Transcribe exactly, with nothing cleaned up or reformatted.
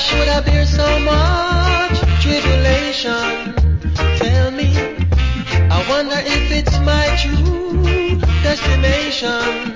should I bear so much tribulation? Tell me, I wonder if it's my true destination.